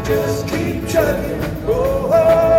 just keep chugging. Oh, oh,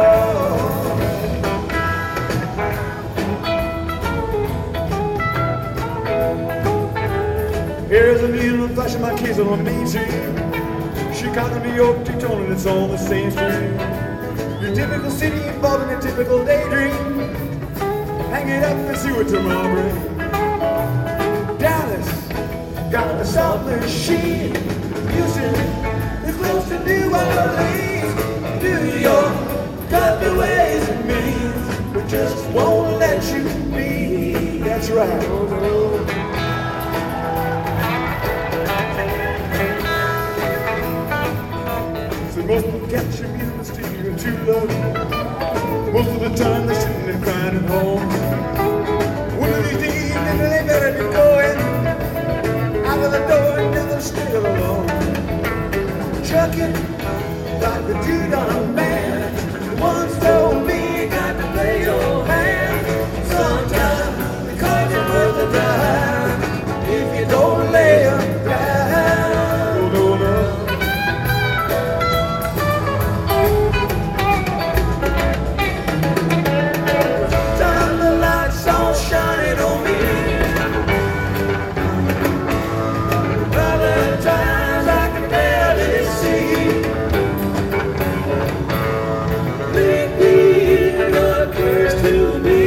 oh. Here's a needle flashing my keys on Main Street. Chicago, New York, Daytona, and it's on the same street. Your typical city involving a typical daydream. Hang it up and see what tomorrow brings. Dallas got a salt machine. Houston is close to New Orleans. New York got the ways and means, but just won't let you be. That's right. So most people catch you in the street and too low. Most of the time they're sitting and crying at home. One of these days they better be going out of the door and never stay alone. Chucking like the dude on a man once told me you got to play your hand. Sometimes the cards are worth a dime if you don't lay them down. No, no, no. Time the lights all shining on me. Valentine's I can barely see. Leave me the curse to me.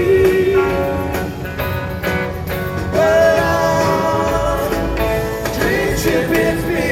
But I'll drink shit with me.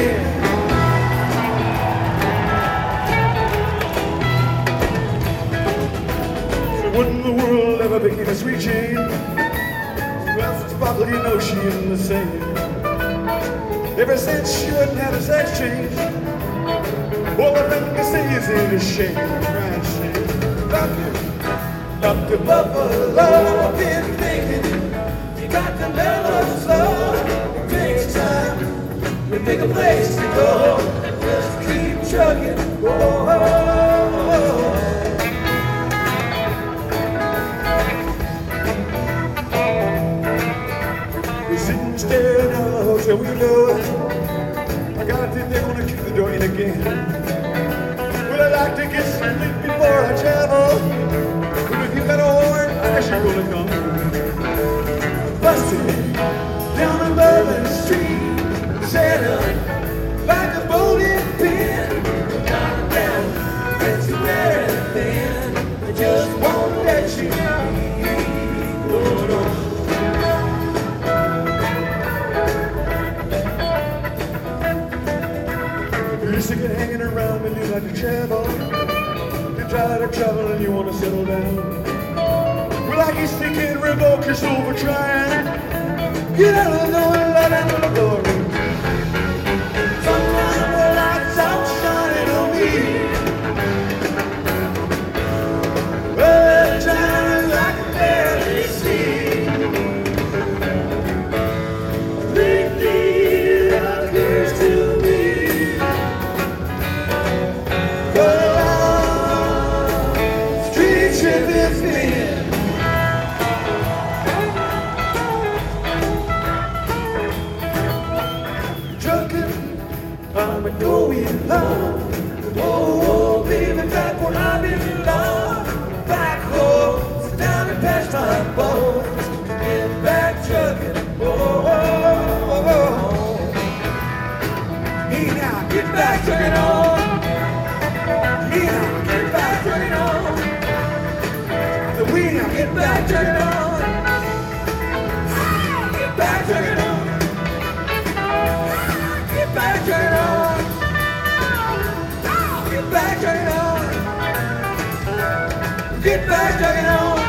So what in the world ever became a sweet chain? Well, it's probably you know she in the same. Ever since she wouldn't have a sex change, all I think I say is in a shame, right shame. Up to Buffalo, I've been thinking, you got to mellow slow. It takes time to pick a place to go, just keep chugging. Whoa, whoa, whoa. We're sitting staring out the hotel window. I gotta think they're gonna kick the door in again. Well, I'd like to get some sleep before I travel. But if you got a horn, I guess you're gonna come. Busted down on Bourbon Street, set up like a bowling pin. Down, down, gets you there and then they just won't let you be. Oh, no. You're sick of hanging around and you like to travel. You're tired of travel and you want to settle down. Well, I guess they can revoke your soul for trying. Get out of the door and let out the door. Sometimes the lights out shining on me. Well, at times I can barely see. Big deal appears to me. I'm going home. Oh, oh, baby, back when I belong. Back home, sit down and patch my bones. Get back trucking. Oh, oh, oh, oh. Hey, now, get back trucking on. Hey, now, get back trucking on. The wheel, now, get back trucking on. Get back trucking on. Get back trucking on. Get back, turn it on. Get back, turn it on.